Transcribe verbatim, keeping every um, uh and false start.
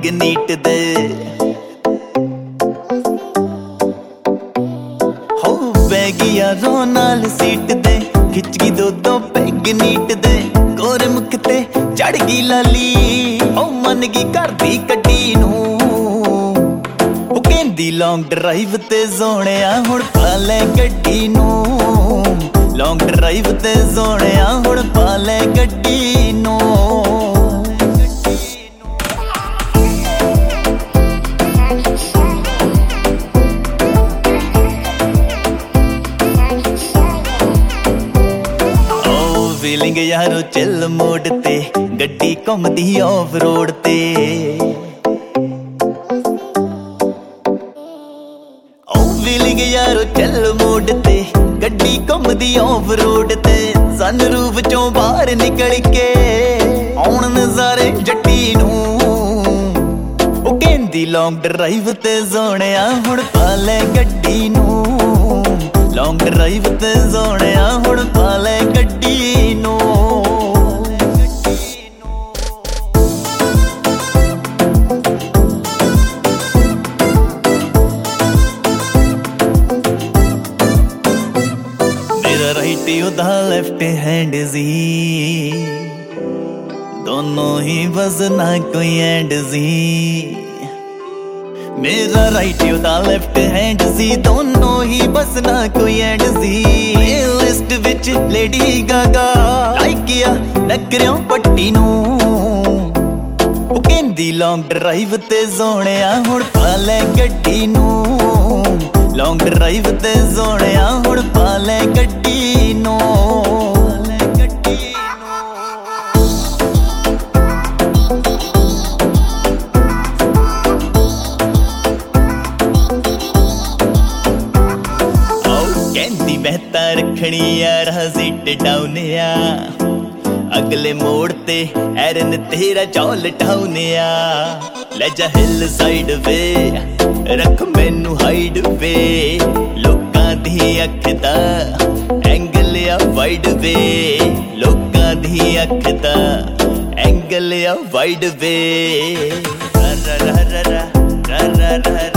peg NEET ਦੇ ਹੋ ਬਹਿ ਗਈ ਯਾਰੋਂ ਨਾਲ ਸੀਟ ਦੇ ਖਿੱਚ ਗਈ ਦੋ ਦੋ ਪੈਗ ਨੀਟ ਦੇ ਗੋਰੇ ਮੁਖ ਤੇ ਚੜ ਗਈ ਲਾਲੀ ਉਹ ਮੰਨ ਗਈ ਘਰ ਦੀ ਕੱਢੀ ਨੂੰ ਉਹ ਕਹਿੰਦੀ ਲੌਂਗ ਡਰਾਈਵ ਤੇ ਸੋਹਣਿਆ ਹੁਣ ਪਾ ਲੈ ਗੱਡੀ ਨੂੰ ਲੌਂਗ ਡਰਾਈਵ ਤੇ ਸੋਹਣਿਆ ਹੁਣ ਪਾ ਲੈ ਗੱਡੀ ਨੂੰ ਫੀਲਿੰਗ ਯਾਰੋ ਚੱਲ ਮੋੜ ਤੇ ਗੱਡੀ ਘੁੰਮਦੀ ਆਫ ਰੋਡ ਤੇ ਉਹ ਫੀਲਿੰਗ ਯਾਰੋ ਚੱਲ ਮੋੜ ਤੇ ਗੱਡੀ ਘੁੰਮਦੀ ਆਫ ਰੋਡ ਤੇ ਸਨਰੂਫ ਚੋਂ ਬਾਹਰ ਨਿਕਲ ਕੇ ਆਉਣ ਨਜ਼ਾਰੇ ਜੱਟੀ ਨੂੰ ਉਹ ਕਹਿੰਦੀ ਲੌਂਗ ਡਰਾਈਵ ਤੇ ਸੋਹਣਿਆ ਹੁਣ ਪਾ ਲੈ ਗੱਡੀ ਨੂੰ ਲੌਂਗ ਡਰਾਈਵ ਤੇ ਸੋਹਣਿਆ ਹੁਣ ਪਾ ਲੈ ਗੱਡੀ ਨੂੰ ਮੇਰਾ ਰਾਈਟ ਉਹਦਾ ਲੈਫਟ ਹੈਂਡ ਸੀ ਦੋਨੋਂ ਹੀ ਬਸ ਨਾ ਕੋਈ ਐਂਡ ਸੀ ਮੇਰਾ ਰਾਈਟ ਉਹਦਾ ਲੈਫਟ ਹੈਂਡ ਸੀ ਦੋਨੋਂ ਹੀ ਬਸ ਨਾ ਕੋਈ ਐਂਡ ਸੀ ਲਿਸਟ ਵਿੱਚ ਲੇਡੀ ਗਾਗਾ ਲਾਈਕ ਆ ਨਕਰਿਓਂ ਪੱਟੀ ਨੂੰ ਉਹ ਕਹਿੰਦੀ ਲੌਂਗ ਡਰਾਈਵ ਤੇ ਸੋਹਣਿਆ ਹੁਣ ਪਾ ਲੈ ਗੱਡੀ ਨੂੰ ਲੌਂਗ ਡਰਾਈਵ ਤੇ ਸੋਹਣਿਆ ਹੁਣ ਪਾ ਲੈ ਗੱਡੀ ਨੂੰ ਮੈਂ ਤਾਂ ਰੱਖਣੀ ਯਾਰ ਸੀਟ ਡਾਊਨ ਆ ਅਗਲੇ ਮੋੜ ਤੇ ਐਰਨ ਤੇਰਾ ਚੌਲ ਟਾਊਨ ਆ ਲੈ ਜਾ ਹਿੱਲ ਸਾਈਡ ਵੇ ਰੱਖ ਮੈਨੂੰ ਹਾਈਡ ਵੇ ਲੋਕਾਂ ਦੀ ਅੱਖ ਦਾ ਐਂਗਲ ਆ ਵਾਈਡ ਵੇ ਲੋਕਾਂ ਦੀ ਅੱਖ ਦਾ ਐਂਗਲ ਆ ਵਾਈਡ ਵੇ ਰਾ ਰਾ ਰਾ ਰਾ ਰਾ ਰਾ ਰਾ